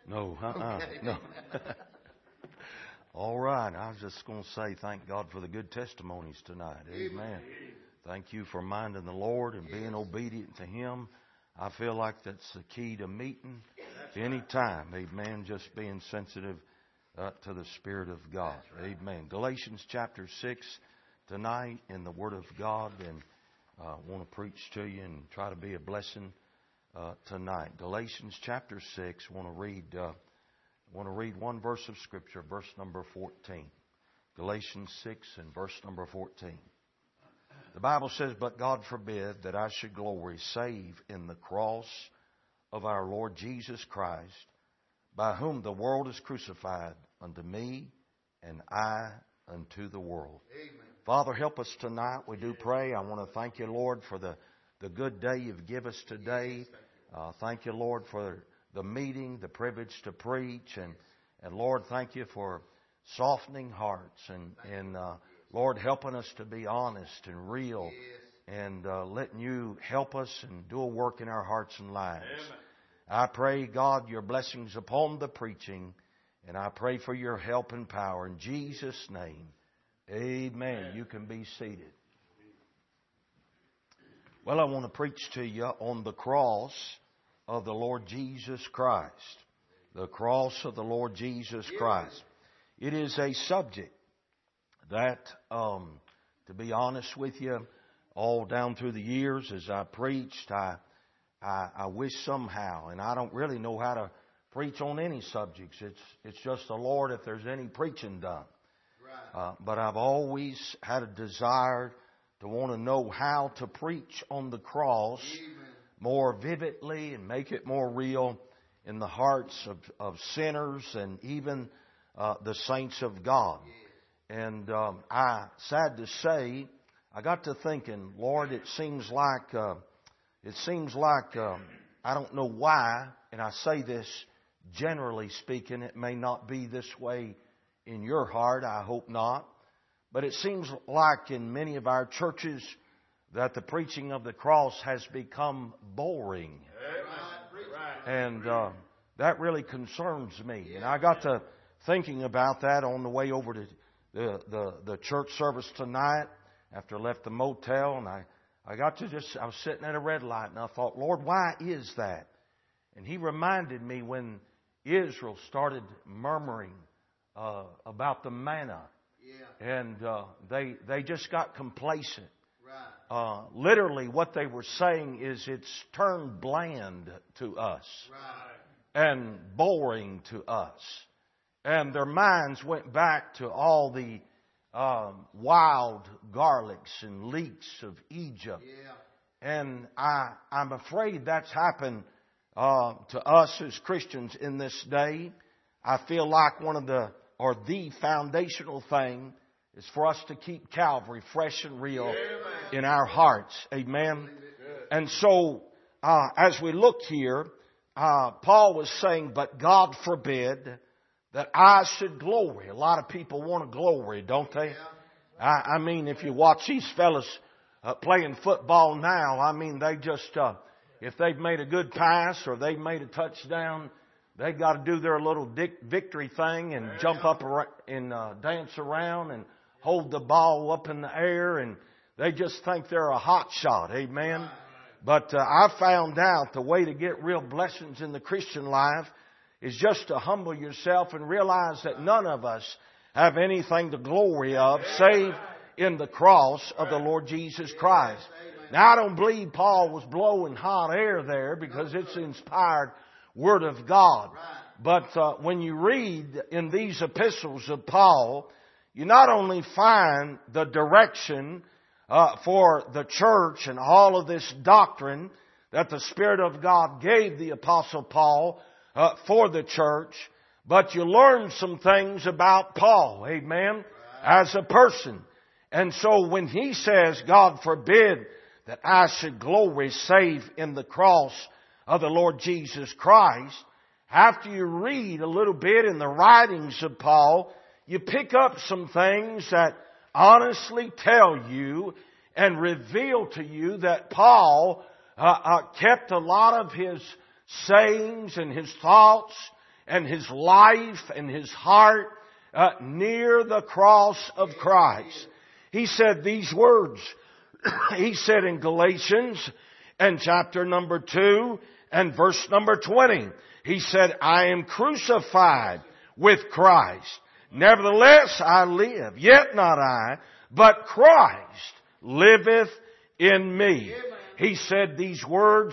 No, Okay. no. All right. I was just going to say thank God for the good testimonies tonight. Amen. Thank you for minding the Lord and being obedient to Him. I feel like that's the key to meeting any time. Amen. Just being sensitive to the Spirit of God. Amen. Galatians chapter 6 tonight in the Word of God, and I want to preach to you and try to be a blessing tonight. Galatians chapter 6. I want to read one verse of Scripture, verse number 14. Galatians 6 and verse number 14. The Bible says, "But God forbid that I should glory save in the cross of our Lord Jesus Christ, by whom the world is crucified unto me, and I unto the world." Amen. Father, help us tonight. We do pray. I want to thank you, Lord, for the good day you've given us today. Thank you, Lord, for the meeting, the privilege to preach. And Lord, thank you for softening hearts. And Lord, helping us to be honest and real. And letting you help us and do a work in our hearts and lives. Amen. I pray, God, your blessings upon the preaching. And I pray for your help and power. In Jesus' name, amen. You can be seated. Well, I want to preach to you on the cross of the Lord Jesus Christ. The cross of the Lord Jesus Christ. It is a subject that, to be honest with you, all down through the years as I preached, I wish somehow, and I don't really know how to preach on any subjects. It's just the Lord if there's any preaching done. But I've always had a desire to want to know how to preach on the cross more vividly and make it more real in the hearts of sinners and even the saints of God. And sad to say, I got to thinking, Lord, it seems like I don't know why, and I say this generally speaking, it may not be this way in your heart, I hope not. But it seems like in many of our churches that the preaching of the cross has become boring. And that really concerns me. And I got to thinking about that on the way over to the church service tonight after I left the motel. And I was sitting at a red light and I thought, Lord, why is that? And He reminded me when Israel started murmuring about the manna. And they just got complacent. Literally what they were saying is it's turned bland to us. And boring to us. And their minds went back to all the wild garlics and leeks of Egypt. And I'm afraid that's happened to us as Christians in this day. I feel like the foundational thing is for us to keep Calvary fresh and real in our hearts. Amen. And so, as we look here, Paul was saying, "But God forbid that I should glory." A lot of people want to glory, don't they? I mean, if you watch these fellas playing football now, I mean, they just, if they've made a good pass or they've made a touchdown, they got to do their little victory thing and jump up and dance around and hold the ball up in the air, and they just think they're a hot shot. Amen. But I found out the way to get real blessings in the Christian life is just to humble yourself and realize that none of us have anything to glory of save in the cross of the Lord Jesus Christ. Now, I don't believe Paul was blowing hot air there because it's the inspired Word of God. But when you read in these epistles of Paul, you not only find the direction for the church and all of this doctrine that the Spirit of God gave the Apostle Paul for the church, but you learn some things about Paul, amen, as a person. And so when he says, "God forbid that I should glory save in the cross of the Lord Jesus Christ," after you read a little bit in the writings of Paul, you pick up some things that honestly tell you and reveal to you that Paul kept a lot of his sayings and his thoughts and his life and his heart near the cross of Christ. He said these words. He said in Galatians and chapter number 2 and verse number 20. He said, I am crucified with Christ. Nevertheless I live, yet not I, but Christ liveth in me. He said these words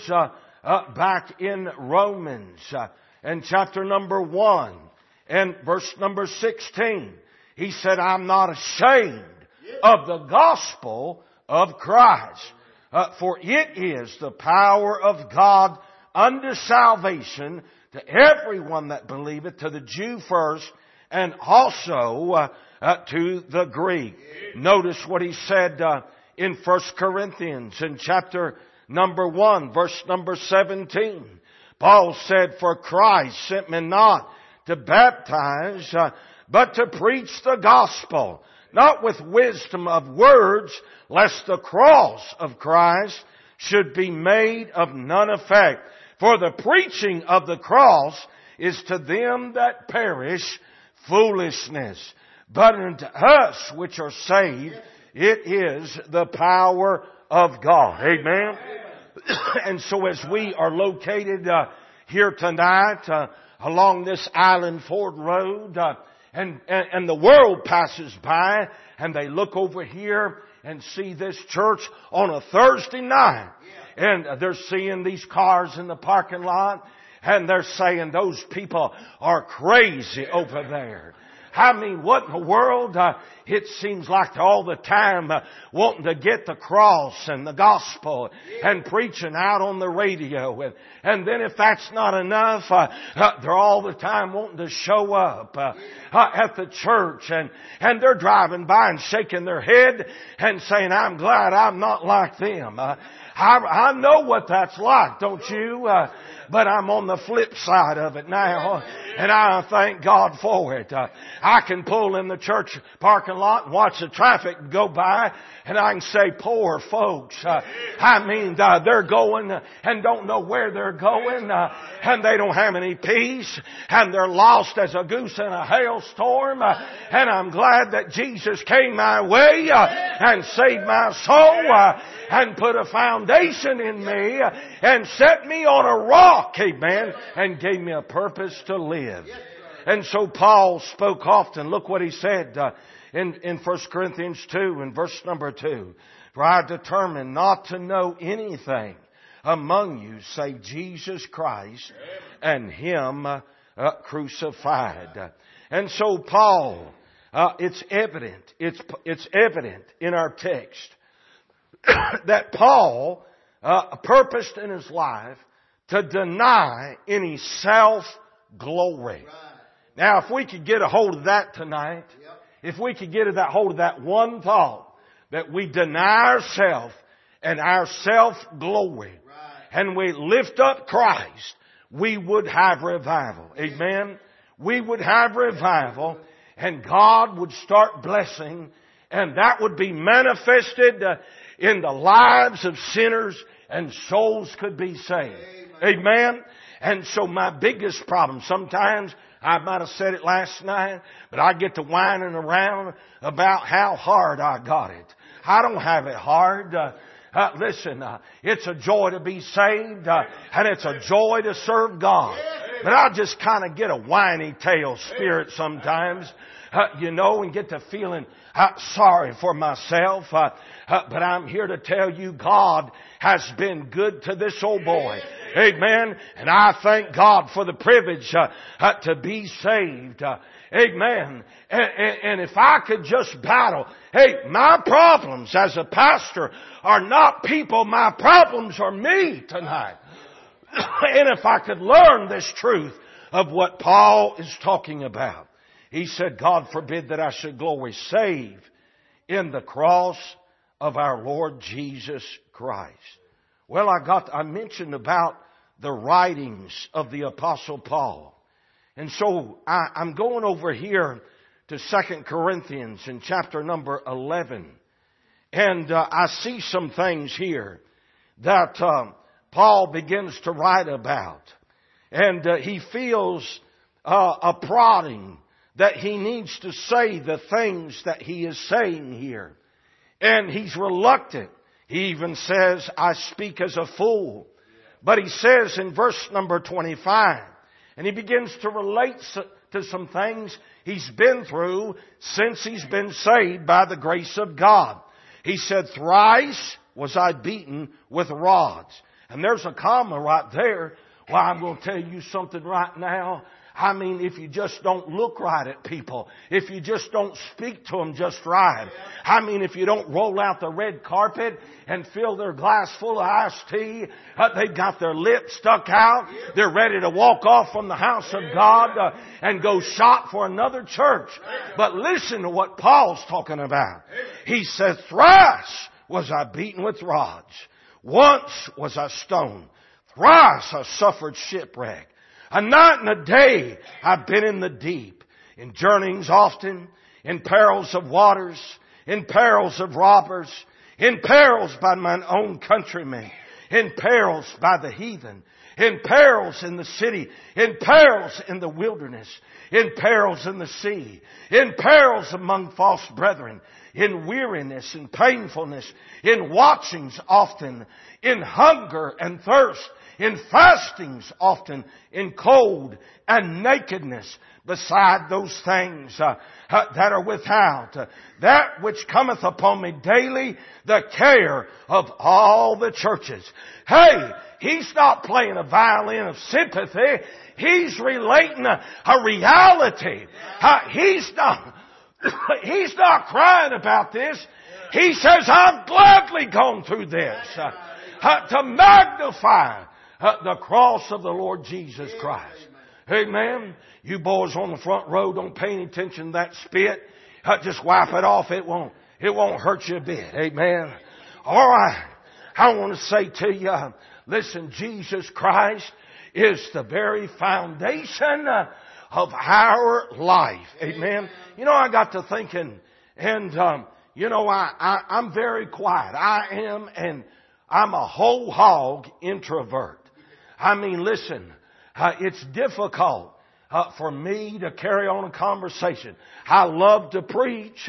back in Romans and chapter number 1 and verse number 16. He said, I'm not ashamed of the gospel of Christ, for it is the power of God unto salvation to everyone that believeth, to the Jew first, and also to the Greek. Notice what he said in 1 Corinthians in chapter number 1, verse number 17. Paul said, for Christ sent me not to baptize, but to preach the gospel, not with wisdom of words, lest the cross of Christ should be made of none effect. For the preaching of the cross is to them that perish foolishness, but unto us which are saved, it is the power of God. Amen. And so as we are located here tonight along this Island Ford Road, and the world passes by and they look over here and see this church on a Thursday night, and they're seeing these cars in the parking lot, and they're saying those people are crazy over there. I mean, what in the world? It seems like all the time wanting to get the cross and the gospel and preaching out on the radio. And then if that's not enough, they're all the time wanting to show up at the church. And they're driving by and shaking their head and saying, I'm glad I'm not like them. I know what that's like, don't you? But I'm on the flip side of it now, and I thank God for it. I can pull in the church parking lot and watch the traffic go by, and I can say, poor folks. They're going and don't know where they're going, and they don't have any peace, and they're lost as a goose in a hailstorm. And I'm glad that Jesus came my way and saved my soul and put a foundation in me and set me on a rock, amen, and gave me a purpose to live. And so Paul spoke often. Look what he said in 1 Corinthians 2 and verse number 2. For I determined not to know anything among you save Jesus Christ and Him crucified. And so Paul, it's evident in our text that Paul purposed in his life to deny any self-glory. Now, if we could get a hold of that tonight, if we could get a hold of that one thought, that we deny ourselves and our self-glory, and we lift up Christ, we would have revival. Amen? We would have revival, and God would start blessing, and that would be manifested in the lives of sinners, and souls could be saved. Amen? And so my biggest problem, sometimes, I might have said it last night, but I get to whining around about how hard I got it. I don't have it hard. Listen, it's a joy to be saved, and it's a joy to serve God. But I just kind of get a whiny tail spirit sometimes, and get to feeling sorry for myself. But I'm here to tell you God has been good to this old boy. Amen. And I thank God for the privilege to be saved. Amen. And if I could just battle, my problems as a pastor are not people, my problems are me tonight. And if I could learn this truth of what Paul is talking about. He said, God forbid that I should glory save in the cross of our Lord Jesus Christ. Well, I mentioned about the writings of the Apostle Paul. And so I'm going over here to 2 Corinthians in chapter number 11. And I see some things here that Paul begins to write about. And he feels a prodding that he needs to say the things that he is saying here. And he's reluctant. He even says, I speak as a fool. But he says in verse number 25, and he begins to relate to some things he's been through since he's been saved by the grace of God. He said, thrice was I beaten with rods. And there's a comma right there. Well, I'm going to tell you something right now. I mean, if you just don't look right at people, if you just don't speak to them just right, I mean, if you don't roll out the red carpet and fill their glass full of iced tea, they've got their lips stuck out, they're ready to walk off from the house of God and go shop for another church. But listen to what Paul's talking about. He says, thrice was I beaten with rods. Once was I stoned. Thrice I suffered shipwreck. A night and a day I've been in the deep, in journeyings often, in perils of waters, in perils of robbers, in perils by mine own countrymen, in perils by the heathen, in perils in the city, in perils in the wilderness, in perils in the sea, in perils among false brethren, in weariness and painfulness, in watchings often, in hunger and thirst, in fastings often, in cold and nakedness, beside those things that are without, that which cometh upon me daily, the care of all the churches. Hey, he's not playing a violin of sympathy. He's relating a reality. He's not crying about this. He says, I've gladly gone through this to magnify the cross of the Lord Jesus Christ. Amen. You boys on the front row, don't pay any attention to that spit. Just wipe it off. It won't hurt you a bit. Amen. All right. I want to say to you, listen, Jesus Christ is the very foundation of our life. Amen. You know, I got to thinking, and I'm very quiet. I am, and I'm a whole hog introvert. I mean, listen, it's difficult for me to carry on a conversation. I love to preach.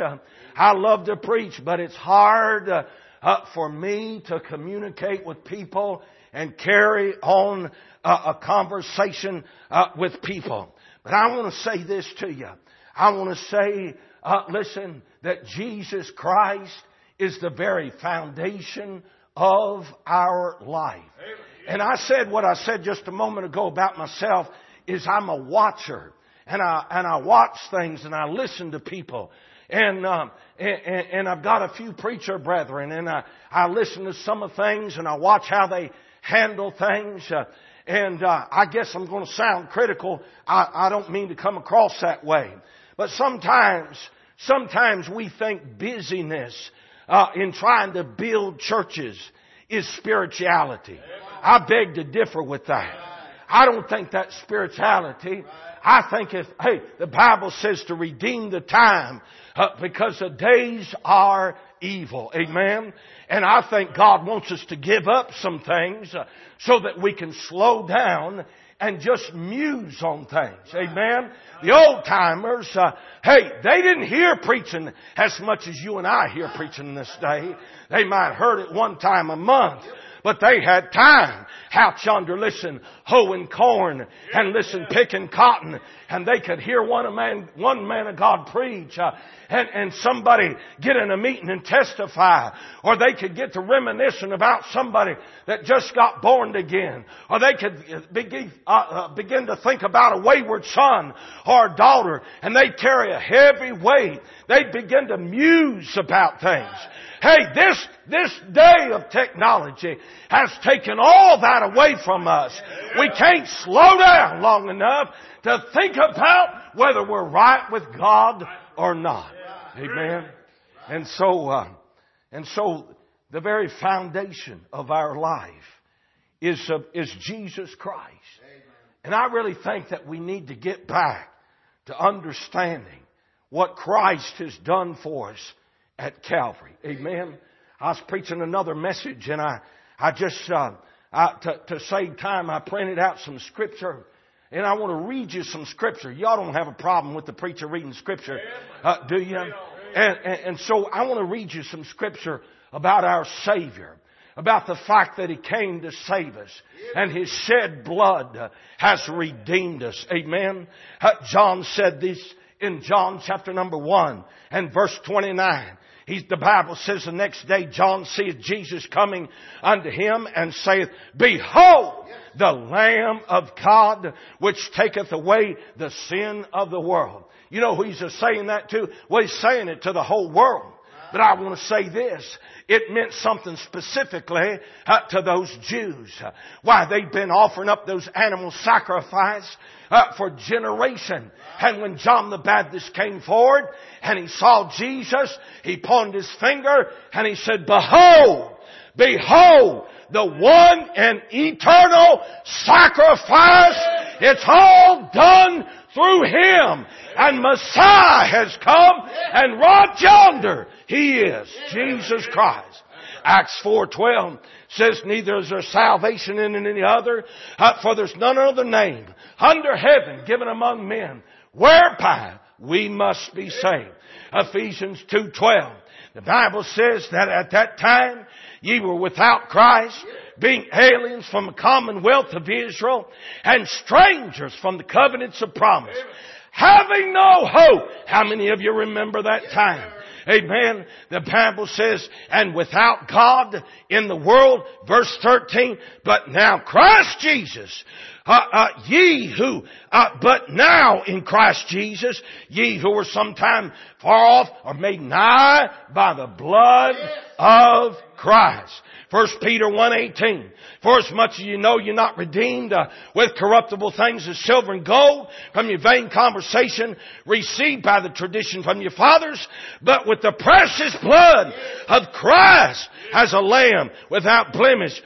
But it's hard for me to communicate with people and carry on a conversation with people. But I want to say this to you. I want to say, listen, that Jesus Christ is the very foundation of our life. And I said what I said just a moment ago about myself is I'm a watcher. And I watch things and I listen to people. And I've got a few preacher brethren, and I listen to some of things and I watch how they handle things. I guess I'm going to sound critical. I don't mean to come across that way. But sometimes we think busyness in trying to build churches is spirituality. I beg to differ with that. I don't think that's spirituality. I think the Bible says to redeem the time because the days are evil. Amen. And I think God wants us to give up some things so that we can slow down and just muse on things. Amen. The old timers, they didn't hear preaching as much as you and I hear preaching this day. They might have heard it one time a month. But they had time out yonder, listen, hoeing corn and listen, picking cotton. And they could hear one man of God preach and somebody get in a meeting and testify. Or they could get to reminiscing about somebody that just got born again. Or they could begin to think about a wayward son or a daughter. And they'd carry a heavy weight. They'd begin to muse about things. Hey, this day of technology has taken all that away from us. We can't slow down long enough to think about whether we're right with God or not. Amen. And so the very foundation of our life is Jesus Christ. And I really think that we need to get back to understanding what Christ has done for us at Calvary. Amen. I was preaching another message, and I just to save time, I printed out some scripture, And I want to read you some Scripture. Y'all don't have a problem with the preacher reading Scripture, do you? And so I want to read you some Scripture about our Savior, about the fact that He came to save us, and His shed blood has redeemed us. Amen. John said this in John chapter number 1 and verse 29. The Bible says the next day John seeth Jesus coming unto him and saith, Behold, the Lamb of God, which taketh away the sin of the world. You know who He's saying that to? Well, He's saying it to the whole world. But I want to say this. It meant something specifically to those Jews. Why, they'd been offering up those animal sacrifice for generation. And when John the Baptist came forward and he saw Jesus, he pointed his finger and he said, Behold, behold, the one and eternal sacrifice. It's all done through Him. And Messiah has come, and right yonder He is, Jesus Christ. Acts 4:12 says, Neither is there salvation in any other, for there's none other name under heaven given among men whereby we must be saved. Ephesians 2:12. The Bible says that at that time ye were without Christ, being aliens from the commonwealth of Israel and strangers from the covenants of promise, having no hope. How many of you remember that time? Amen. The Bible says, and without God in the world, verse 13, but now Christ Jesus, but now in Christ Jesus, ye who were sometime far off are made nigh by the blood of Christ. 1 Peter 1:18. For as much as you know you're not redeemed with corruptible things as silver and gold from your vain conversation received by the tradition from your fathers, but with the precious blood of Christ as a lamb without blemish,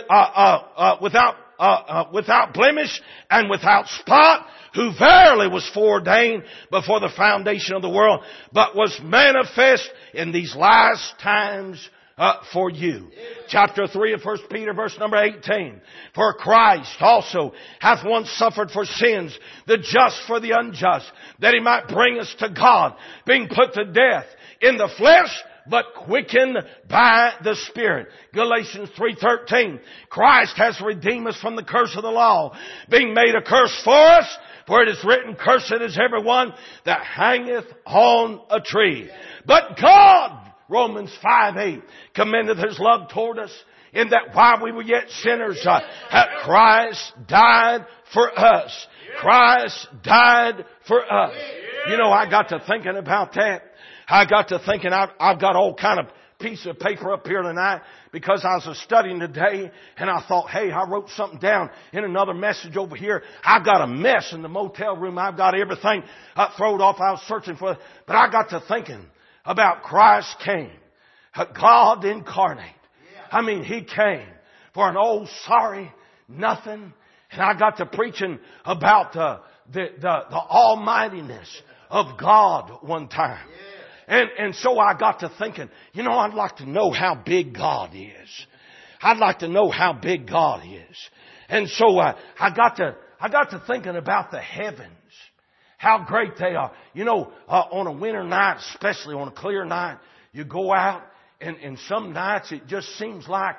without blemish and without spot, who verily was foreordained before the foundation of the world, but was manifest in these last times for you. Chapter 3 of 1 Peter, verse number 18. For Christ also hath once suffered for sins, the just for the unjust, that He might bring us to God, being put to death in the flesh, but quickened by the Spirit. Galatians 3:13. Christ has redeemed us from the curse of the law, being made a curse for us, for it is written, Cursed is everyone that hangeth on a tree. But God, Romans 5:8, commendeth His love toward us, in that while we were yet sinners, Christ died for us. Christ died for us. You know, I got to thinking about that. I got to thinking, I've got all kind of piece of paper up here tonight because I was studying today and I thought, hey, I wrote something down in another message over here. I've got a mess in the motel room. I've got everything thrown off. I was searching for it. But I got to thinking about Christ came. God incarnate. I mean, He came for an old sorry nothing. And I got to preaching about the almightiness of God one time. And so I got to thinking, you know, I'd like to know how big God is. I'd like to know how big God is. And so I got to thinking about the heavens. How great they are. You know, on a winter night, especially on a clear night, you go out and some nights it just seems like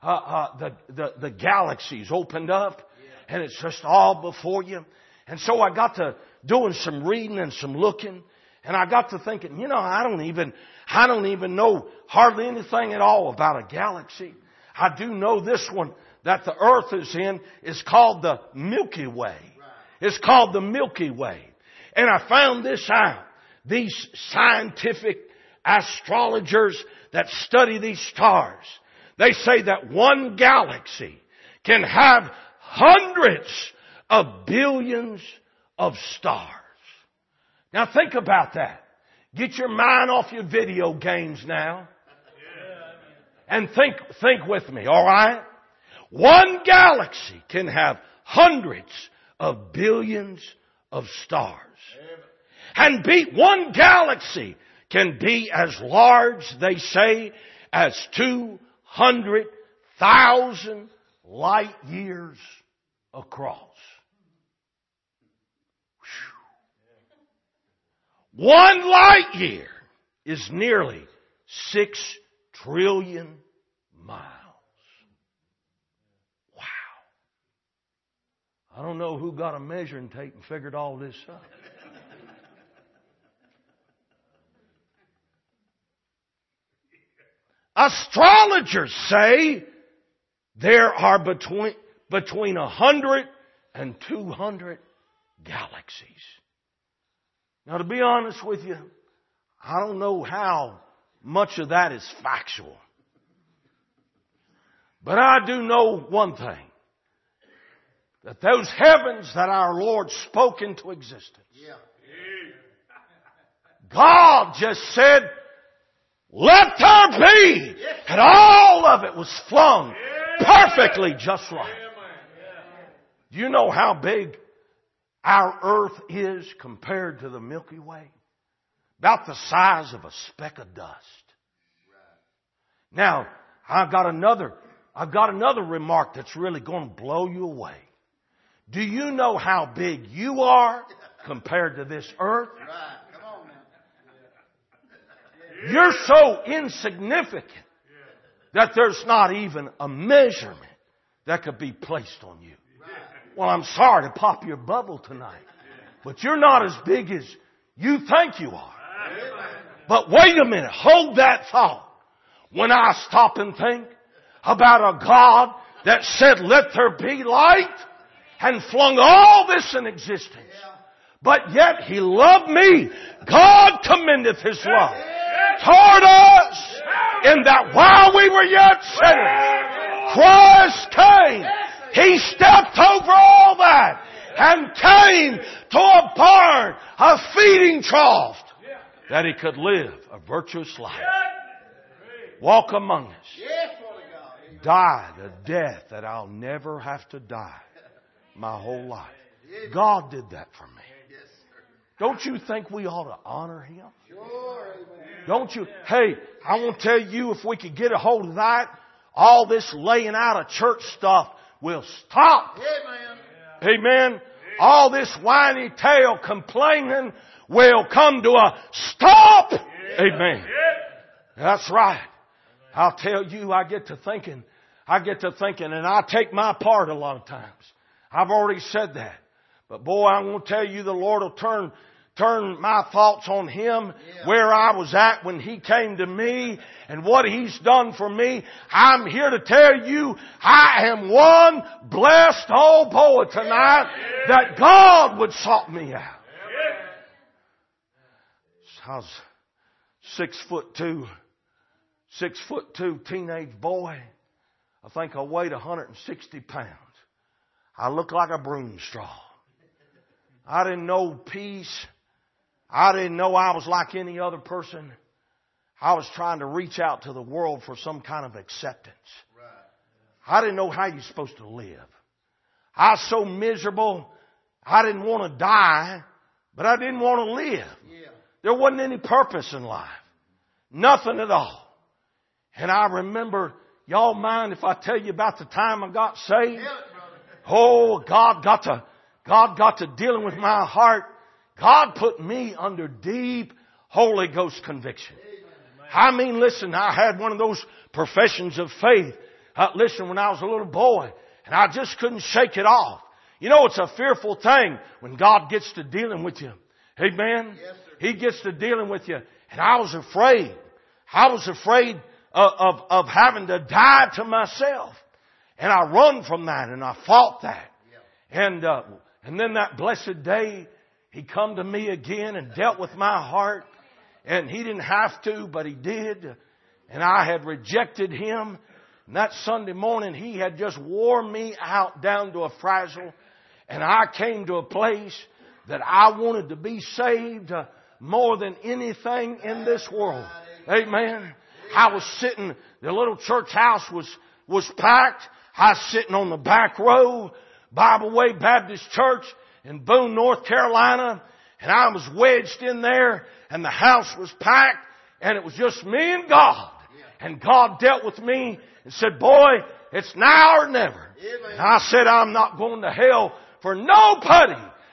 the galaxies opened up and it's just all before you. And so I got to doing some reading and some looking, and I got to thinking, you know, I don't even know hardly anything at all about a galaxy. I do know this one that the Earth is in is called the Milky Way. It's called the Milky Way. And I found this out. These scientific astrologers that study these stars, they say that one galaxy can have hundreds of billions of stars. Now think about that. Get your mind off your video games now. And think with me, all right? One galaxy can have hundreds of billions of stars. And one galaxy can be as large, they say, as 200,000 light years across. 1 light year is nearly 6 trillion miles. Wow. I don't know who got a measuring tape and figured all this up. Astrologers say there are between 100 and 200 galaxies. Now, to be honest with you, I don't know how much of that is factual. But I do know one thing. That those heavens that our Lord spoke into existence. God just said, let there be. And all of it was flung perfectly just right. Do you know how big our earth is compared to the Milky Way? About the size of a speck of dust. Now, I've got another remark that's really going to blow you away. Do you know how big you are compared to this earth? You're so insignificant that there's not even a measurement that could be placed on you. Well, I'm sorry to pop your bubble tonight, but you're not as big as you think you are. But wait a minute, hold that thought. When I stop and think about a God that said, let there be light, and flung all this in existence, but yet He loved me. God commendeth His love toward us in that while we were yet sinners, Christ came. He stepped over all that and came to a barn, a feeding trough, that He could live a virtuous life. Walk among us. Die the death that I'll never have to die my whole life. God did that for me. Don't you think we ought to honor Him? Don't you? Hey, I want to tell you, if we could get a hold of that, all this laying out of church stuff will stop. Amen. All this whiny tail complaining will come to a stop. Amen. That's right. I'll tell you, I get to thinking, and I take my part a lot of times. I've already said that. But boy, I'm going to tell you, the Lord will turn my thoughts on Him, where I was at when He came to me and what He's done for me. I'm here to tell you, I am one blessed old boy tonight that God would sort me out. I was 6'2" teenage boy. I think I weighed 160 pounds. I looked like a broom straw. I didn't know peace. I didn't know I was like any other person. I was trying to reach out to the world for some kind of acceptance. I didn't know how you're supposed to live. I was so miserable. I didn't want to die, but I didn't want to live. There wasn't any purpose in life. Nothing at all. And I remember, y'all mind if I tell you about the time I got saved? Oh, God got to dealing with my heart. God put me under deep Holy Ghost conviction. I mean, listen, I had one of those professions of faith. Listen, when I was a little boy, and I just couldn't shake it off. You know, it's a fearful thing when God gets to dealing with you. Amen? Yes, He gets to dealing with you. And I was afraid. I was afraid of having to die to myself. And I run from that, and I fought that. And then that blessed day, He come to me again and dealt with my heart. And He didn't have to, but He did. And I had rejected Him. And that Sunday morning, He had just wore me out down to a frazzle. And I came to a place that I wanted to be saved more than anything in this world. Amen. I was sitting, the little church house was packed. I was sitting on the back row, Bible Way Baptist Church in Boone, North Carolina. And I was wedged in there, and the house was packed, and it was just me and God. And God dealt with me and said, boy, it's now or never. And I said, I'm not going to hell for nobody.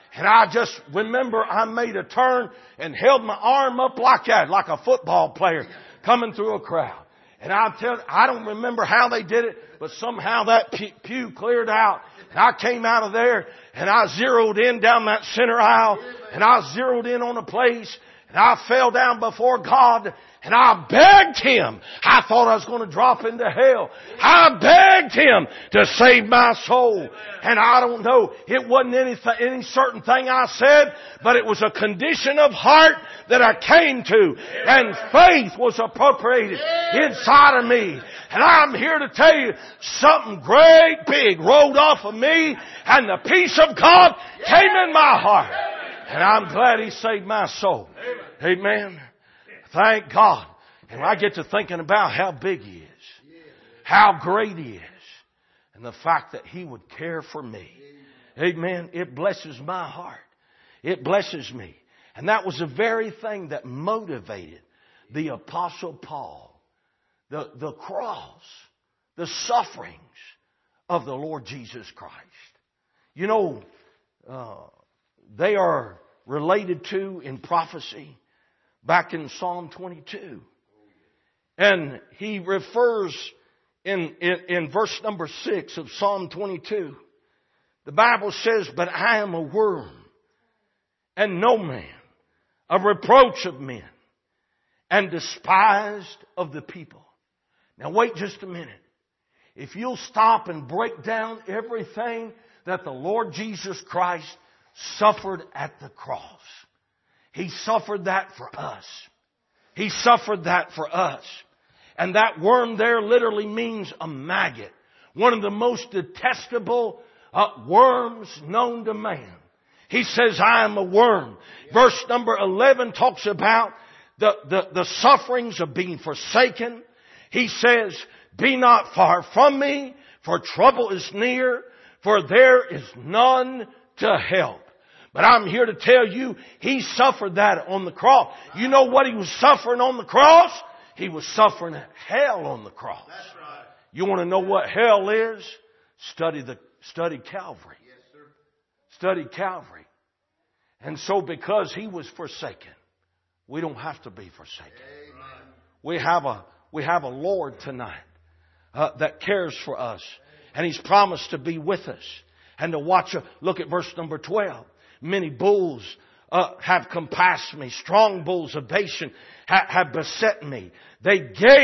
And I just remember I made a turn and held my arm up like that, like a football player coming through a crowd. And I don't remember how they did it, but somehow that pew cleared out. And I came out of there and I zeroed in down that center aisle, and I zeroed in on a place, and I fell down before God. And I begged Him. I thought I was going to drop into hell. I begged Him to save my soul. And I don't know, it wasn't any certain thing I said, but it was a condition of heart that I came to. And faith was appropriated inside of me. And I'm here to tell you, something great big rolled off of me, and the peace of God came in my heart. And I'm glad He saved my soul. Amen. Thank God. And I get to thinking about how big He is, how great He is, and the fact that He would care for me. Amen. It blesses my heart. It blesses me. And that was the very thing that motivated the Apostle Paul. The cross, the sufferings of the Lord Jesus Christ. You know, they are related to in prophecy back in Psalm 22. And he refers in verse number 6 of Psalm 22. The Bible says, "But I am a worm and no man, a reproach of men, and despised of the people." Now wait just a minute. If you'll stop and break down everything that the Lord Jesus Christ suffered at the cross. He suffered that for us. He suffered that for us. And that worm there literally means a maggot. One of the most detestable worms known to man. He says, "I am a worm." Verse number 11 talks about the sufferings of being forsaken. He says, "Be not far from me, for trouble is near, for there is none to help." But I'm here to tell you, He suffered that on the cross. You know what He was suffering on the cross? He was suffering hell on the cross. That's right. You want to know what hell is? Study Calvary. Yes, sir. Study Calvary. And so because He was forsaken, we don't have to be forsaken. Amen. We have a Lord tonight that cares for us. And He's promised to be with us and to watch. Look at verse number 12. "Many bulls have compassed me. Strong bulls of Bashan have beset me. They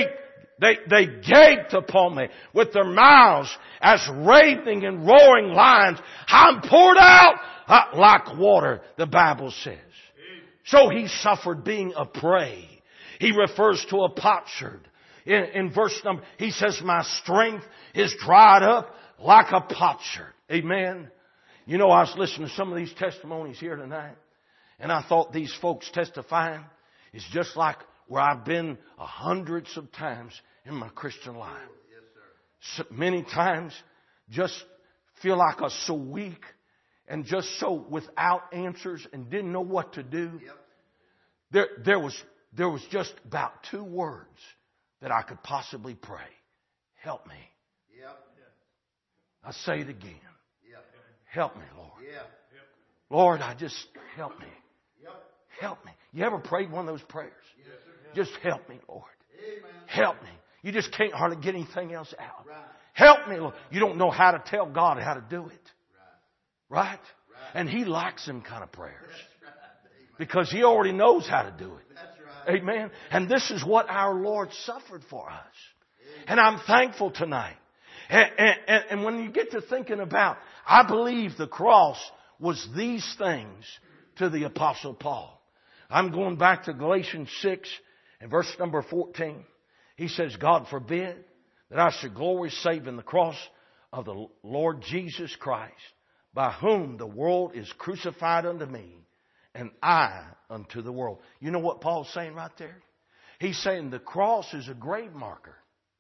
gaped upon me with their mouths as raving and roaring lions. I'm poured out like water," the Bible says. So He suffered being a prey. He refers to a potsherd. In verse number, he says, "My strength is dried up like a potsherd." Amen. You know, I was listening to some of these testimonies here tonight, and I thought these folks testifying is just like where I've been hundreds of times in my Christian life. Yes, sir. So many times just feel like I was so weak and just so without answers and didn't know what to do. Yep. There was just about 2 words that I could possibly pray. Help me. Yep. I say it again. Help me, Lord. Yeah. Lord, help me. Yep. Help me. You ever prayed one of those prayers? Yes, sir. Just help me, Lord. Amen. Help me. You just can't hardly get anything else out. Right. Help me, Lord. You don't know how to tell God how to do it. Right? Right? And He likes them kind of prayers. Right. Because He already knows how to do it. That's right. Amen. And this is what our Lord suffered for us. Amen. And I'm thankful tonight. And when you get to thinking about, I believe the cross was these things to the Apostle Paul. I'm going back to Galatians 6 and verse number 14. He says, "God forbid that I should glory save in the cross of the Lord Jesus Christ, by whom the world is crucified unto me, and I unto the world." You know what Paul's saying right there? He's saying the cross is a grave marker.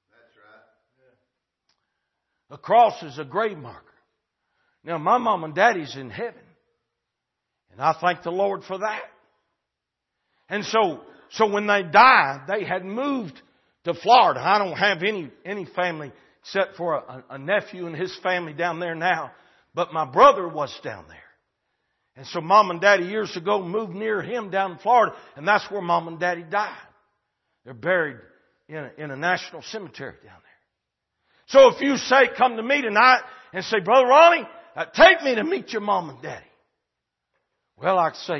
The cross is a grave marker. Now, my mom and daddy's in heaven. And I thank the Lord for that. And so when they died, they had moved to Florida. I don't have any family except for a nephew and his family down there now. But my brother was down there. And so Mom and Daddy years ago moved near him down in Florida, and that's where Mom and Daddy died. They're buried in a national cemetery down there. So if you say, come to me tonight and say, Brother Ronnie, take me to meet your Mom and Daddy. Well, I'd say,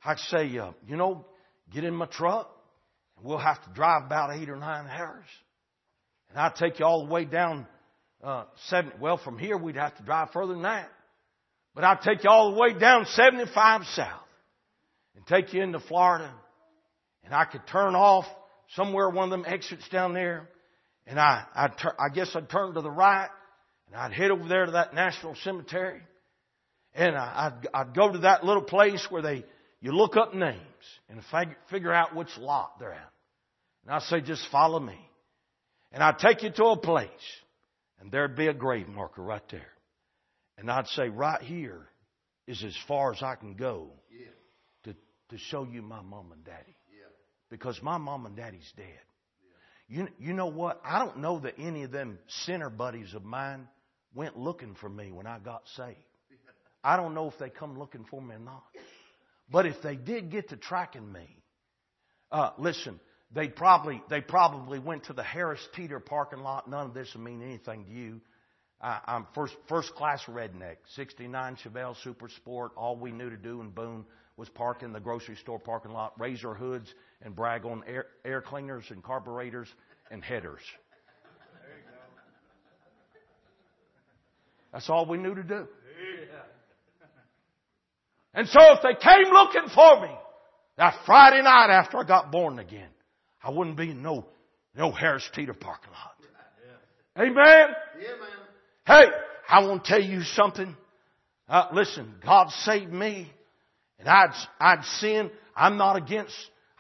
get in my truck, and we'll have to drive about 8 or 9 hours. And I'd take you all the way down, from here we'd have to drive further than that. But I'd take you all the way down 75 south and take you into Florida. And I could turn off somewhere, one of them exits down there. And I guess I'd turn to the right. And I'd head over there to that national cemetery. And I'd go to that little place where you look up names and figure out which lot they're at. And I'd say, just follow me. And I'd take you to a place. And there'd be a grave marker right there. And I'd say, right here is as far as I can go to show you my Mom and Daddy. Because my Mom and Daddy's dead. You know what? I don't know that any of them sinner buddies of mine went looking for me when I got saved. I don't know if they come looking for me or not. But if they did get to tracking me, listen, they probably went to the Harris Teeter parking lot. None of this will mean anything to you. I'm first class redneck. 69 Chevelle Super Sport. All we knew to do in Boone was park in the grocery store parking lot, raise our hoods, and brag on air cleaners and carburetors and headers. There you go. That's all we knew to do. And so if they came looking for me that Friday night after I got born again, I wouldn't be in no Harris Teeter parking lot. Yeah. Amen? Yeah, man. Hey, I want to tell you something. Listen, God saved me, and I'd sinned. I'm not against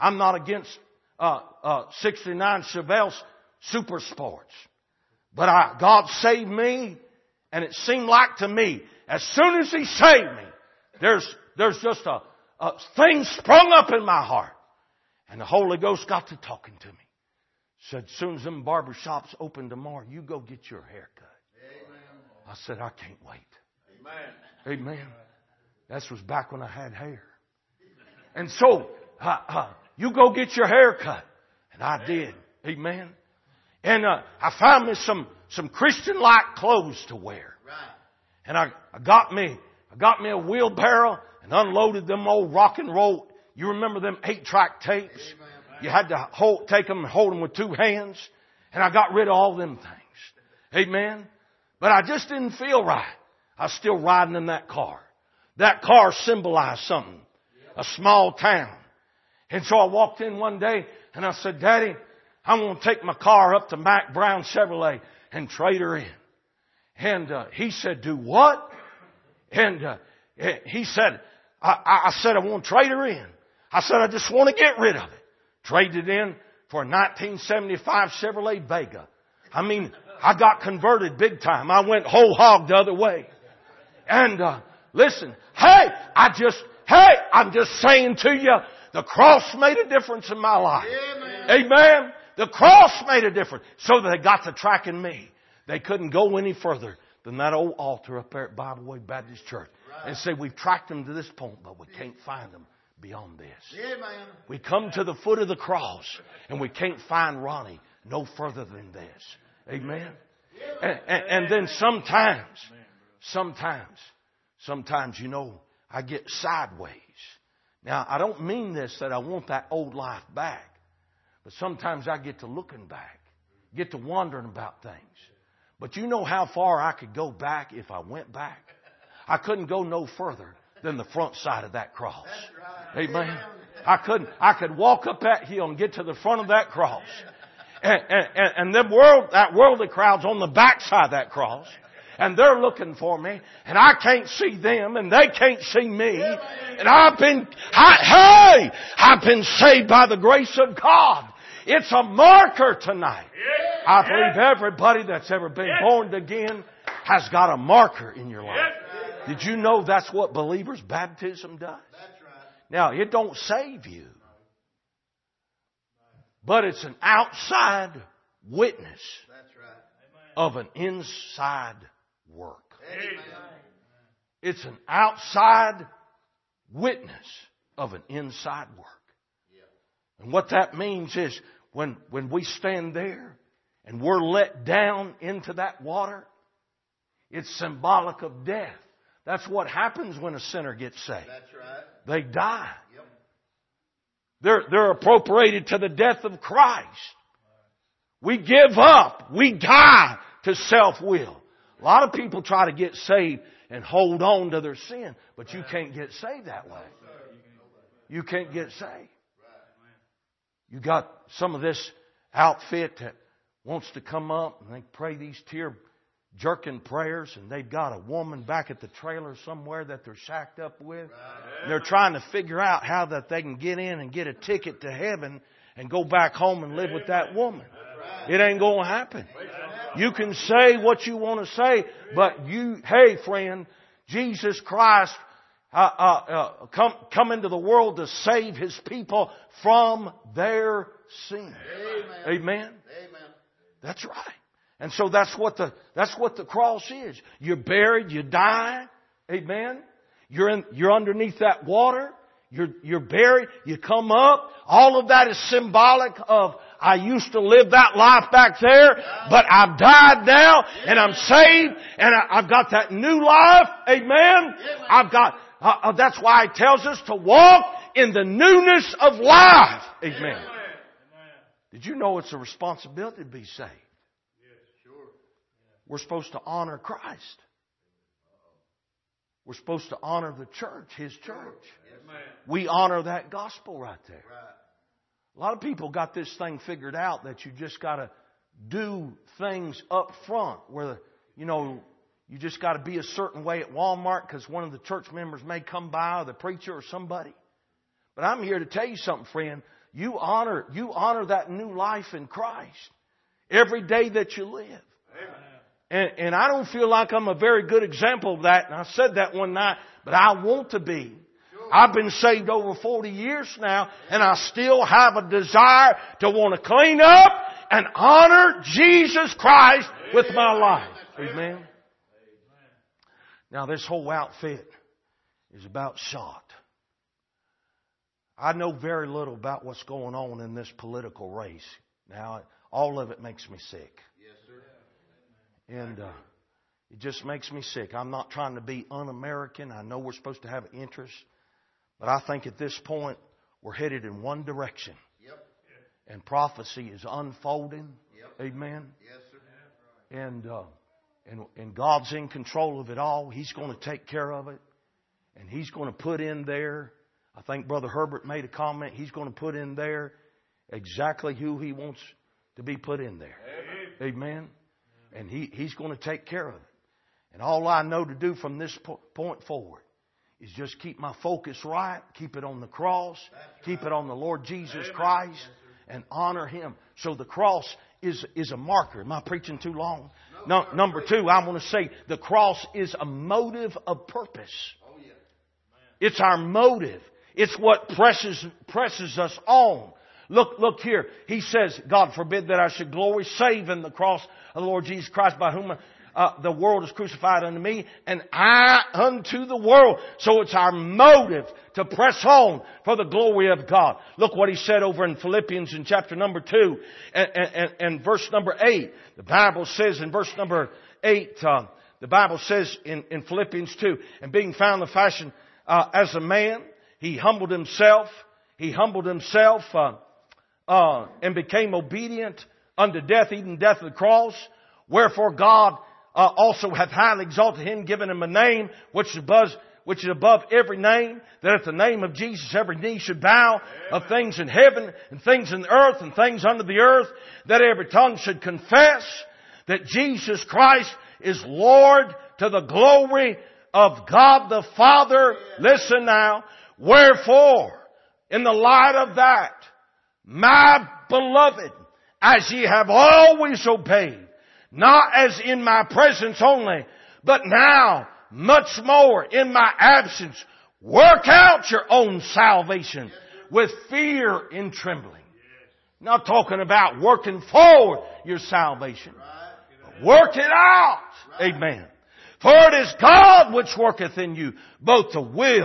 69 Chevelle Super Sports, but God saved me, and it seemed like to me, as soon as He saved me, there's just a thing sprung up in my heart, and the Holy Ghost got to talking to me. Said, as soon as them barber shops open tomorrow, you go get your hair cut. I said, I can't wait. Amen. Amen. That was back when I had hair. And so, you go get your hair cut. And I did. Amen. And I found me some Christian-like clothes to wear. And I got me a wheelbarrow and unloaded them old rock and roll. You remember them 8-track tapes? You had to take them and hold them with 2 hands. And I got rid of all them things. Amen. But I just didn't feel right. I was still riding in that car. That car symbolized something. A small town. And so I walked in one day and I said, Daddy, I'm going to take my car up to Mac Brown Chevrolet and trade her in. And he said, do what? And he said, I said, I want to trade her in. I said, I just want to get rid of it. Traded in for a 1975 Chevrolet Vega. I mean, I got converted big time. I went whole hog the other way. And listen, I'm just saying to you, the cross made a difference in my life. Amen. The cross made a difference. So they got to tracking me. They couldn't go any further than that old altar up there at Bible Way Baptist Church. And say, we've tracked them to this point, but we can't find them beyond this. We come to the foot of the cross, and we can't find Ronnie no further than this. Amen. And then sometimes, you know, I get sideways. Now, I don't mean this that I want that old life back. But sometimes I get to looking back. Get to wondering about things. But you know how far I could go back if I went back? I couldn't go no further than the front side of that cross. Amen. I could walk up that hill and get to the front of that cross. And that worldly crowd's on the back side of that cross. And they're looking for me. And I can't see them. And they can't see me. And I've been saved by the grace of God. It's a marker tonight. I believe everybody that's ever been born again has got a marker in your life. Did you know that's what believers' baptism does? Now, it don't save you. But it's an outside witness of an inside work. It's an outside witness of an inside work. And what that means is when we stand there and we're let down into that water, it's symbolic of death. That's what happens when a sinner gets saved. That's right. They die. Yep. They're appropriated to the death of Christ. We give up. We die to self-will. A lot of people try to get saved and hold on to their sin, but you can't get saved that way. You can't get saved. You got some of this outfit that wants to come up and they pray these tear-jerking prayers, and they've got a woman back at the trailer somewhere that they're shacked up with. And they're trying to figure out how that they can get in and get a ticket to heaven and go back home and live with that woman. It ain't going to happen. You can say what you want to say, but hey friend, Jesus Christ come into the world to save His people from their sin. Amen. Amen. Amen. That's right. And so that's what the cross is. You're buried, you die. Amen. You're underneath that water. You're buried, you come up. All of that is symbolic of, I used to live that life back there, but I've died now and I'm saved and I've got that new life. Amen. That's why it tells us to walk in the newness of life. Amen. Did you know it's a responsibility to be saved? We're supposed to honor Christ. We're supposed to honor the church, His church. We honor that gospel right there. A lot of people got this thing figured out that you just got to do things up front where, you just got to be a certain way at Walmart because one of the church members may come by, or the preacher or somebody. But I'm here to tell you something, friend. You honor that new life in Christ every day that you live. And I don't feel like I'm a very good example of that. And I said that one night, but I want to be. I've been saved over 40 years now, and I still have a desire to want to clean up and honor Jesus Christ with my life. Amen. Now this whole outfit is about shot. I know very little about what's going on in this political race. Now, all of it makes me sick. And it just makes me sick. I'm not trying to be un-American. I know we're supposed to have interest. But I think at this point, we're headed in one direction. Yep. And prophecy is unfolding. Yep. Amen. Yes, sir. And God's in control of it all. He's going to take care of it. And He's going to put in there, I think Brother Herbert made a comment, He's going to put in there exactly who He wants to be put in there. Amen. And He's going to take care of it. And all I know to do from this point forward is just keep my focus right, keep it on the cross, keep it on the Lord Jesus Christ, and honor Him. So the cross is a marker. Am I preaching too long? No, number two, I want to say the cross is a motive of purpose. It's our motive. It's what presses us on. Look here. He says, God forbid that I should glory save in the cross of the Lord Jesus Christ, by whom the world is crucified unto me, and I unto the world. So it's our motive to press on for the glory of God. Look what he said over in Philippians in chapter number 2 and verse number 8. The Bible says in verse number 8, the Bible says in Philippians 2, and being found in fashion as a man, He humbled Himself. He humbled Himself and became obedient unto death, even death of the cross. Wherefore God also hath highly exalted Him, given Him a name which is above every name, that at the name of Jesus every knee should bow, of things in heaven and things in the earth and things under the earth, that every tongue should confess that Jesus Christ is Lord, to the glory of God the Father. Listen now. Wherefore, in the light of that, my beloved, as ye have always obeyed, not as in my presence only, but now much more in my absence, work out your own salvation with fear and trembling. Not talking about working forward your salvation. Work it out. Amen. For it is God which worketh in you both to will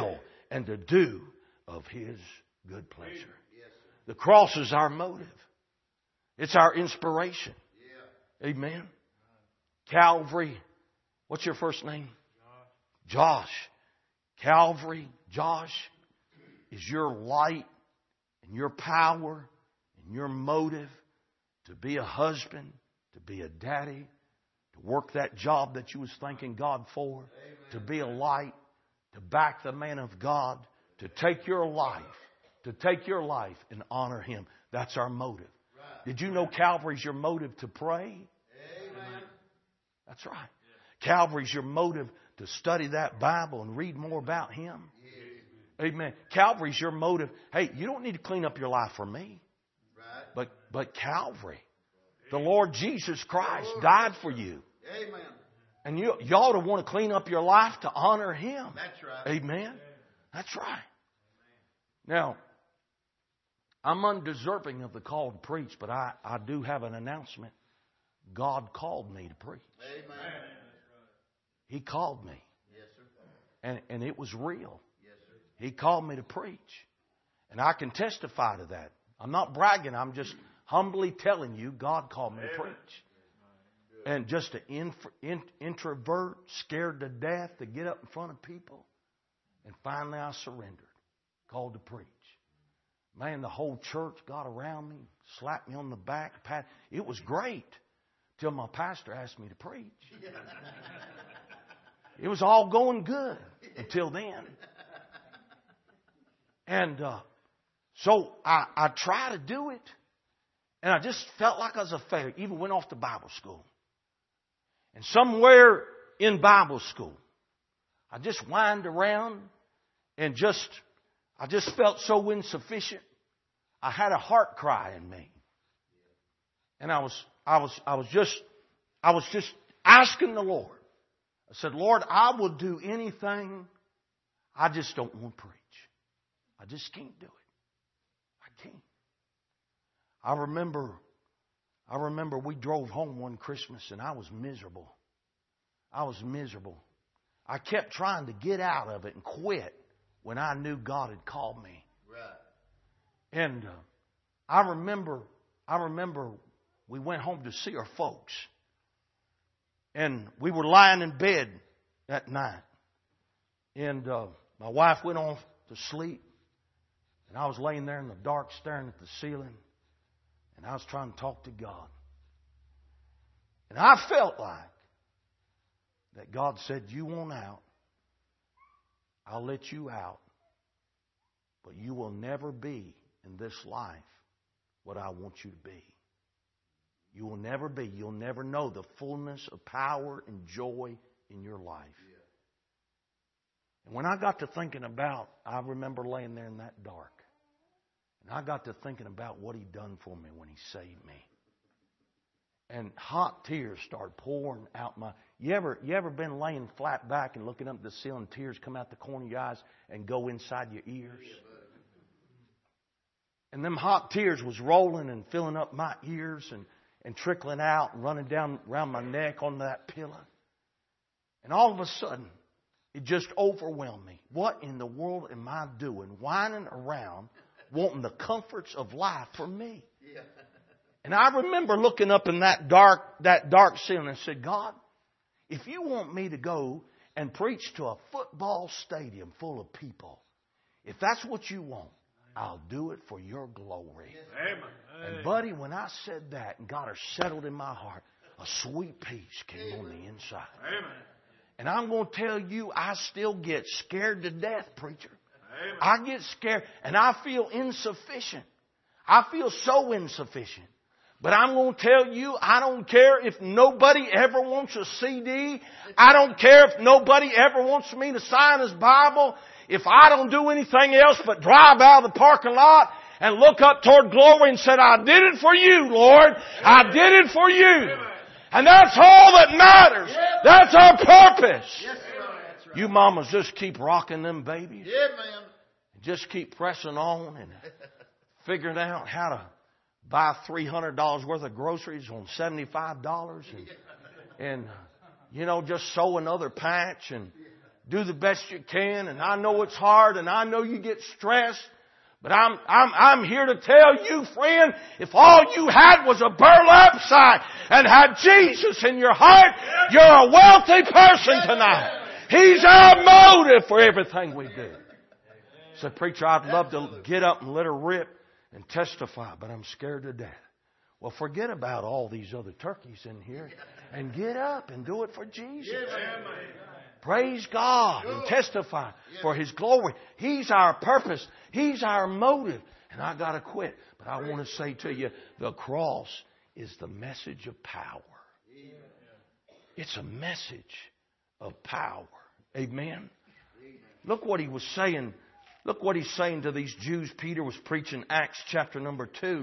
and to do of His good pleasure. The cross is our motive. It's our inspiration. Amen. Calvary. What's your first name? Josh. Calvary, Josh, is your light and your power and your motive to be a husband, to be a daddy, to work that job that you was thanking God for, to be a light, to back the man of God, to take your life and honor Him. That's our motive. Did you know Calvary's your motive to pray? That's right. Calvary's your motive to study that Bible and read more about Him. Amen. Calvary's your motive. Hey, you don't need to clean up your life for me. But Calvary, the Lord Jesus Christ died for you. And you ought to want to clean up your life to honor Him. That's right. Amen. That's right. Now, I'm undeserving of the call to preach, but I do have an announcement. God called me to preach. Amen. He called me. Yes, sir. And it was real. Yes, sir. He called me to preach. And I can testify to that. I'm not bragging. I'm just humbly telling you God called me to preach. And just an introvert, scared to death to get up in front of people. And finally I surrendered. Called to preach. Man, the whole church got around me, slapped me on the back. It was great. Till my pastor asked me to preach. It was all going good until then. And so I tried to do it. And I just felt like I was a failure. Even went off to Bible school. And somewhere in Bible school, I just whined around and I just felt so insufficient. I had a heart cry in me. And I was just asking the Lord. I said, Lord, I will do anything. I just don't want to preach. I just can't do it. I can't. I remember we drove home one Christmas and I was miserable. I kept trying to get out of it and quit when I knew God had called me. Right. And I remember we went home to see our folks. And we were lying in bed that night. And my wife went off to sleep. And I was laying there in the dark staring at the ceiling. And I was trying to talk to God. And I felt like that God said, you want out. I'll let you out. But you will never be in this life what I want you to be. You will never be. You'll never know the fullness of power and joy in your life. And when I got to thinking about, I remember laying there in that dark. And I got to thinking about what He'd done for me when He saved me. And hot tears started pouring out my... You ever been laying flat back and looking up at the ceiling, tears come out the corner of your eyes and go inside your ears? And them hot tears was rolling and filling up my ears and trickling out and running down around my neck on that pillow. And all of a sudden, it just overwhelmed me. What in the world am I doing? Whining around, wanting the comforts of life for me. Yeah. And I remember looking up in that dark ceiling and said, God, if you want me to go and preach to a football stadium full of people, if that's what you want, I'll do it for your glory. Amen. And buddy, when I said that and got her settled in my heart, a sweet peace came on the inside. Amen. And I'm going to tell you, I still get scared to death, preacher. Amen. I get scared and I feel insufficient. I feel so insufficient. But I'm going to tell you, I don't care if nobody ever wants a CD. I don't care if nobody ever wants me to sign his Bible. If I don't do anything else but drive out of the parking lot and look up toward glory and said, I did it for you, Lord. I did it for you. And that's all that matters. That's our purpose. Yes, sir. That's right. You mamas just keep rocking them babies. Yeah, man. Just keep pressing on and figuring out how to buy $300 worth of groceries on $75 and just sew another patch and do the best you can, and I know it's hard, and I know you get stressed. But I'm here to tell you, friend, if all you had was a burlap sack and had Jesus in your heart, you're a wealthy person tonight. He's our motive for everything we do. So, preacher, I'd love to get up and let her rip and testify, but I'm scared to death. Well, forget about all these other turkeys in here and get up and do it for Jesus. Praise God and testify for His glory. He's our purpose. He's our motive. And I got to quit. But I want to say to you, the cross is the message of power. It's a message of power. Amen. Look what he was saying. Look what he's saying to these Jews. Peter was preaching Acts chapter number 2.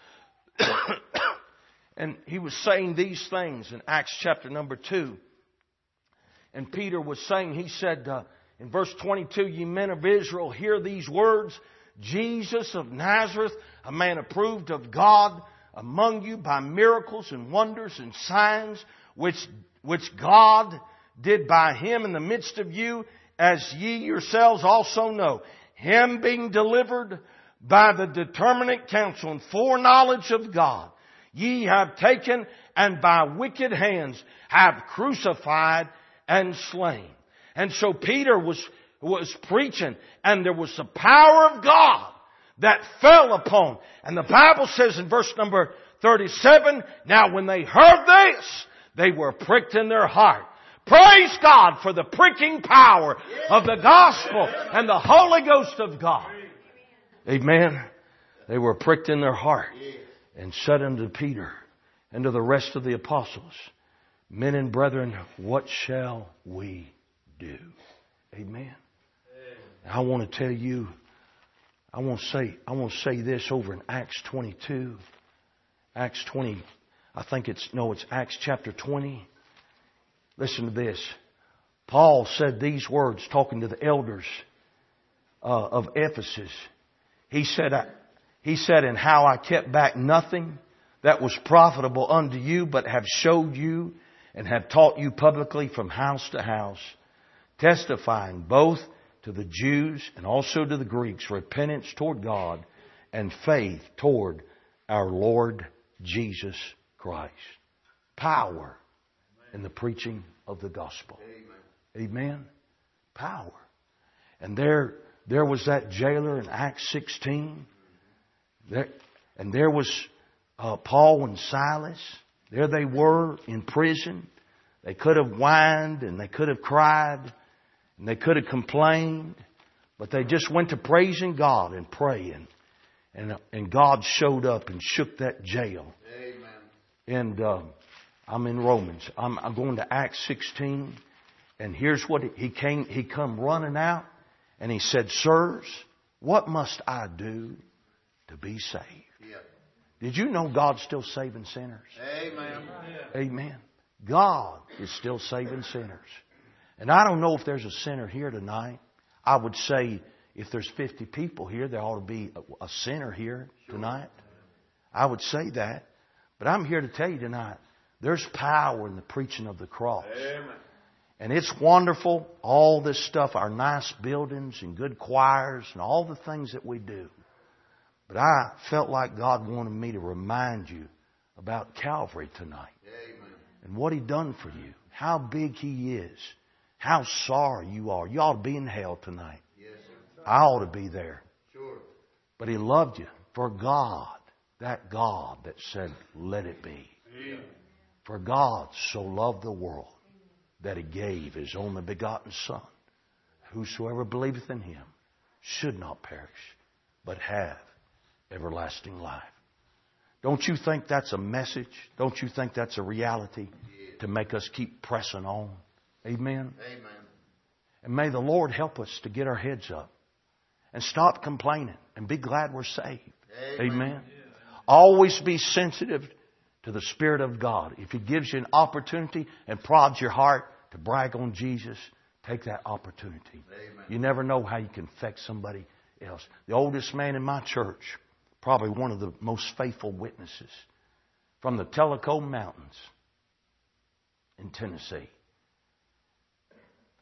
And he was saying these things in Acts chapter number 2. And Peter was saying, he said in verse 22, "Ye men of Israel, hear these words. Jesus of Nazareth, a man approved of God among you by miracles and wonders and signs, which God did by Him in the midst of you, as ye yourselves also know. Him being delivered by the determinate counsel and foreknowledge of God, ye have taken and by wicked hands have crucified and slain." And so Peter was preaching, and there was the power of God that fell upon. And the Bible says in verse number 37, "Now when they heard this, they were pricked in their heart." Praise God for the pricking power of the gospel and the Holy Ghost of God. Amen. They were pricked in their heart and said unto Peter and to the rest of the apostles, "Men and brethren, what shall we do?" Amen. I want to tell you, I want to say this over in Acts 22. Acts 20, it's Acts chapter 20. Listen to this. Paul said these words talking to the elders of Ephesus. He said, "And how I kept back nothing that was profitable unto you, but have showed you and have taught you publicly from house to house, testifying both to the Jews and also to the Greeks repentance toward God and faith toward our Lord Jesus Christ." Power in the preaching of the gospel. Amen. Power. And there was that jailer in Acts 16. There was Paul and Silas. There they were in prison. They could have whined and they could have cried and they could have complained, but they just went to praising God and praying. And God showed up and shook that jail. Amen. And I'm in Romans. I'm going to Acts 16. And here's what he come running out. And he said, "Sirs, what must I do to be saved?" Yeah. Did you know God's still saving sinners? Amen. Amen. God is still saving sinners. And I don't know if there's a sinner here tonight. I would say if there's 50 people here, there ought to be a sinner here tonight. I would say that. But I'm here to tell you tonight, there's power in the preaching of the cross. Amen. And it's wonderful, all this stuff, our nice buildings and good choirs and all the things that we do. But I felt like God wanted me to remind you about Calvary tonight. Amen. And what He done for you. How big He is. How sorry you are. You ought to be in hell tonight. Yes, sir. I ought to be there. Sure. But He loved you. For God, that God that said, "Let it be." Amen. For God so loved the world that He gave His only begotten Son. Whosoever believeth in Him should not perish, but have everlasting life. Don't you think that's a message? Don't you think that's a reality to make us keep pressing on? Amen? Amen. And may the Lord help us to get our heads up and stop complaining and be glad we're saved. Amen. Amen. Always be sensitive to the Spirit of God. If He gives you an opportunity and prods your heart to brag on Jesus, take that opportunity. Amen. You never know how you can affect somebody else. The oldest man in my church, probably one of the most faithful witnesses, from the Tellico Mountains in Tennessee.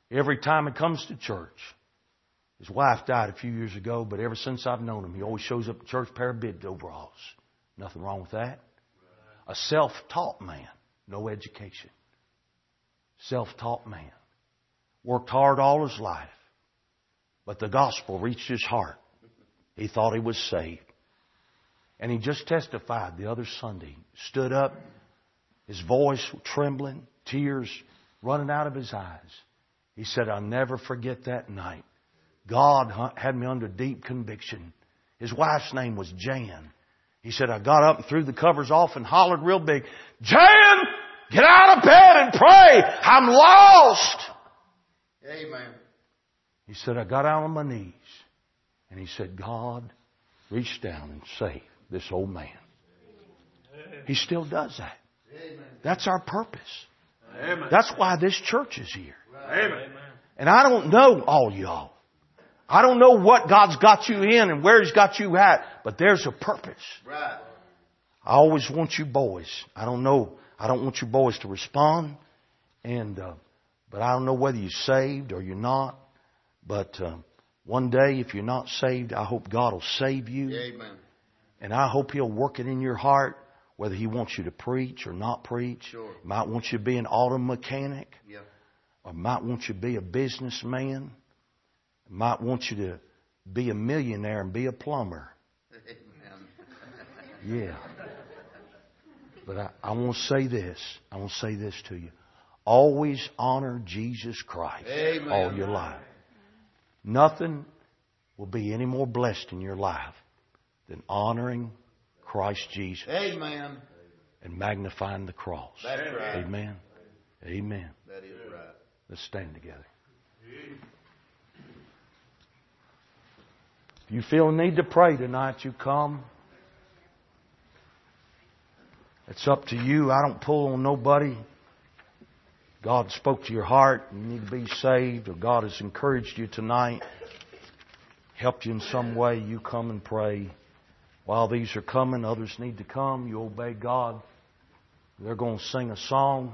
every time he comes to church. His wife died a few years ago, but ever since I've known him, he always shows up at church, pair of bib overalls. Nothing wrong with that. A self-taught man, no education. Self-taught man. Worked hard all his life. But the gospel reached his heart. He thought he was saved. And he just testified the other Sunday. Stood up, his voice trembling, tears running out of his eyes. He said, I'll never forget that night. God had me under deep conviction. His wife's name was Jan. He said, I got up and threw the covers off and hollered real big, Jan, get out of bed and pray. I'm lost. Amen. He said, I got out on my knees. And he said, God reached down and saved this old man. He still does that. That's our purpose. Amen. That's why this church is here. Amen. And I don't know all y'all. I don't know what God's got you in and where He's got you at, but there's a purpose. Right. I always want you boys. I don't want you boys to respond, but I don't know whether you're saved or you're not. But one day, if you're not saved, I hope God will save you. Amen. And I hope He'll work it in your heart, whether He wants you to preach or not preach. Sure. He might want you to be an auto mechanic. Yeah. Or might want you to be a businessman. Might want you to be a millionaire and be a plumber. Amen. Yeah. But I want to say this. I want to say this to you. Always honor Jesus Christ Amen. all your life. Nothing will be any more blessed in your life than honoring Christ Jesus Amen. and magnifying the cross. That's right. Amen. Amen. That is right. Let's stand together. If you feel a need to pray tonight, you come. It's up to you. I don't pull on nobody. God spoke to your heart and you need to be saved, or God has encouraged you tonight, helped you in some way, you come and pray. While these are coming, others need to come. You obey God. They're going to sing a song.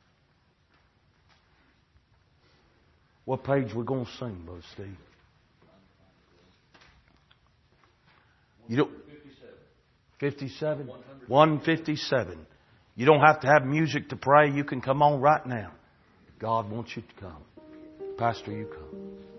What page we going to sing, Brother Steve? You don't. 57? 157. You don't have to have music to pray. You can come on right now. God wants you to come. Pastor, you come.